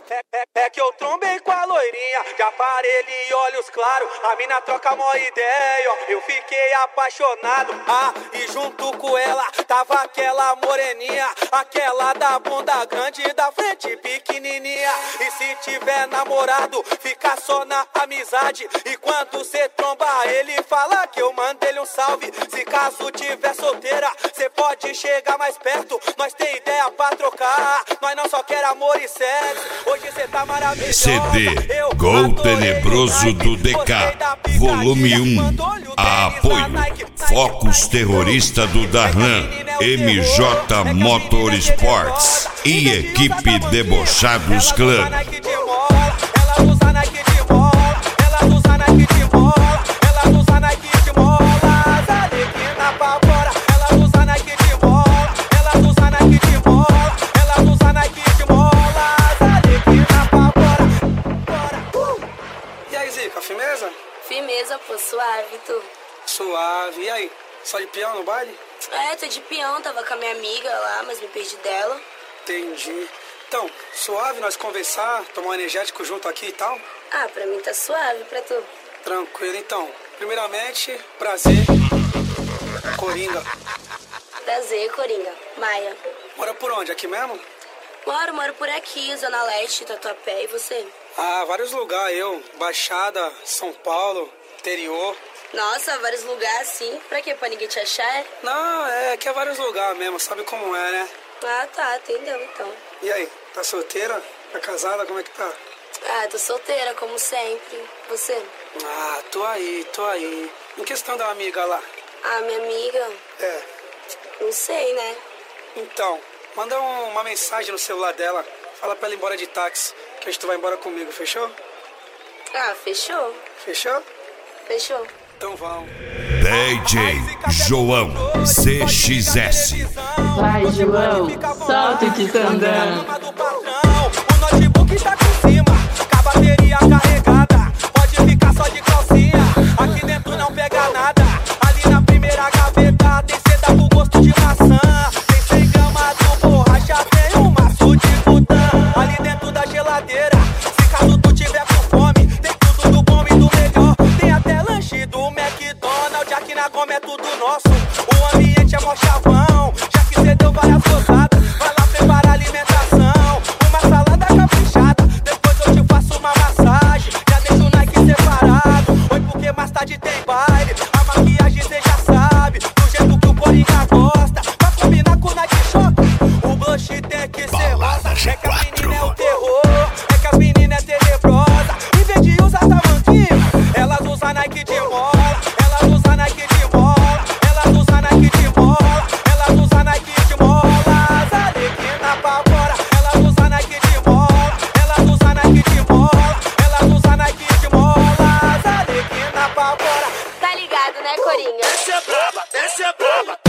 É que eu trombei com a loirinha, de aparelho e olhos claros. A mina troca mó ideia, ó. Eu fiquei apaixonado. E junto com ela tava aquela moreninha, aquela da bunda grande e da frente pequenininha. E se tiver namorado, fica só na amizade. E quando cê tromba ele, fala que eu mandei ele um salve. Se caso tiver solteira, cê pode chegar mais perto. Nós tem ideia pra trocar, nós não só quer amor e sexo. Hoje cê tá maravilhosa. CD Gol Tenebroso do DK Volume 1. Apoio Focus Terrorista do Darlan, MJ Motorsports e Equipe Debochados Clã. Firmeza? Firmeza, pô, suave, tu. Suave. E aí, só de peão no baile? É, tô de peão, tava com a minha amiga lá, mas me perdi dela. Entendi. Então, suave nós conversar, tomar um energético junto aqui e tal? Ah, pra mim tá suave, pra tu. Tranquilo, então. Primeiramente, prazer. Coringa. Prazer, Coringa. Maia. Mora por onde? Aqui mesmo? Moro por aqui, Zona Leste, Tatuapé, e você? Vários lugares, Baixada, São Paulo, interior. Nossa, vários lugares assim? Pra quê? Pra ninguém te achar? Não, é que é vários lugares mesmo, sabe como é, né? Ah, tá, entendeu então. E aí, tá solteira? Tá casada? Como é que tá? Tô solteira, como sempre. Você? Tô aí. Em questão da amiga lá? Minha amiga? É. Não sei, né? Então, manda uma mensagem no celular dela. Fala pra ela ir embora de táxi, que hoje tu vai embora comigo, fechou? Fechou. Fechou? Fechou. Então vamos. DJ João CXS. Vai, João, solta o que tá andando. O notebook tá com cima, com a bateria carregada. Pode ficar só de calcinha, aqui dentro não pega nada. Ali na primeira gaveta tem seda com gosto de maçã. Tem 100 gramas do borracha, tem um maço de botão. Ali dentro da geladeira, se caso tu tiver com fome, tem tudo do bom e do melhor. Tem até lanche do McDonald's, aqui na Goma é tudo nosso. O ambiente é mó chavão, já que cê deu várias gozadas. Vai lá preparar alimentação, uma salada caprichada. Depois eu te faço uma massagem, já deixo o Nike separado. Oi, porque mais tarde tem baile, a maquiagem cê já sabe. Do jeito que o Coringa gosta, pra combinar com o Nike Shock. O blush tem que ser rosa, é que a menina é o terror, é que as meninas é tenebrosa. Em vez de usar tamanquinho, elas usam Nike de mola. Elas usam Nike de mola, elas usam Nike de mola, elas usam Nike de mola. As alequina pra fora, elas usam Nike de mola, elas usam Nike de mola, elas usam Nike de mola. As alequina pra fora. Tá ligado, né, Coringa? Essa é braba, essa é braba.